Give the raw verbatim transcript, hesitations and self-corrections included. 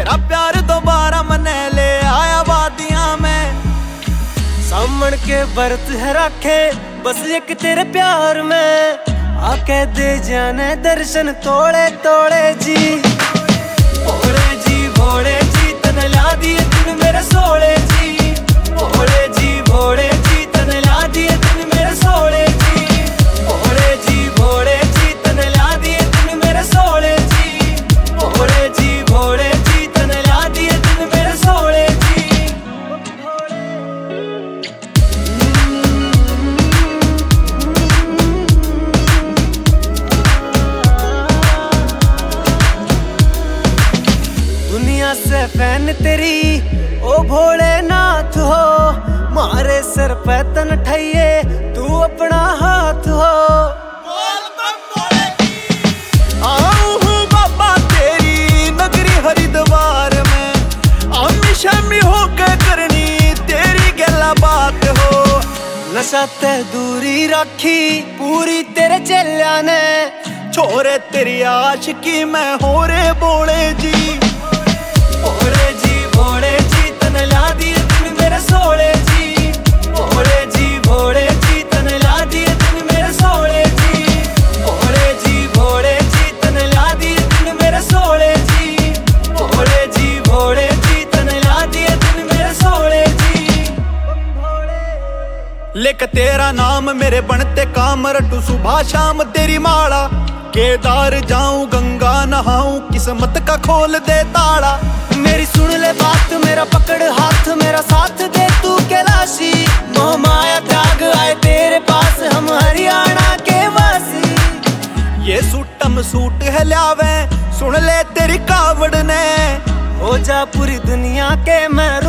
तेरा प्यार दोबारा मने ले आया वादियां में। सामन के बरत है रखे बस एक तेरे प्यार में, आके दे जाने दर्शन तोड़े तोड़े जी। भोले जी भोले जी तने ला दिए दिन मेरे सोले जी। भोले जी भोले जी तने ला दिए दिन मेरे सोले जी। भोले जी भोले जी तने ला दिए दिन मेरे सोले जी। भोले जी भोले जी तने ला दिए दिन मेरे सोले जी। दुनिया से फैन तेरी ओ भोलेनाथ हो, मारे सर पे तन ठइये तू अपना हाथ हो। आऊं हूँ बाबा तेरी नगरी हरिद्वार में, आमी शामी होके करनी तेरी गला बात हो। नशा ते दूरी रखी पूरी तेरे चेलिया ने, छोरे तेरी आशिकी मैं हो रे बोले जी। भोले जी भोले जी तने ला दिए दिन मेरे सोले जी। भोले जी भोले जी तने ला दिए दिन मेरे सोले जी। भोले जी भोले जी तने ला दिए दिन मेरे सोले जी। भोले जी भोले जी तने ला दिए दिन मेरे सोले जी। लेक तेरा नाम मेरे बनते काम, रटू सुबह शाम तेरी माला। केदार जाऊं गंगा नहाऊं किस्मत का खोल दे ताला। मेरी सुन ले बात मेरा पकड़ हाथ मेरा साथ दे तू कैलाशी। मोह माया त्याग आए तेरे पास हम हरियाणा के वासी। ये सूटम सूट है ल्यावे सुन ले तेरी कावड़ ने, हो जा पूरी दुनिया के मैं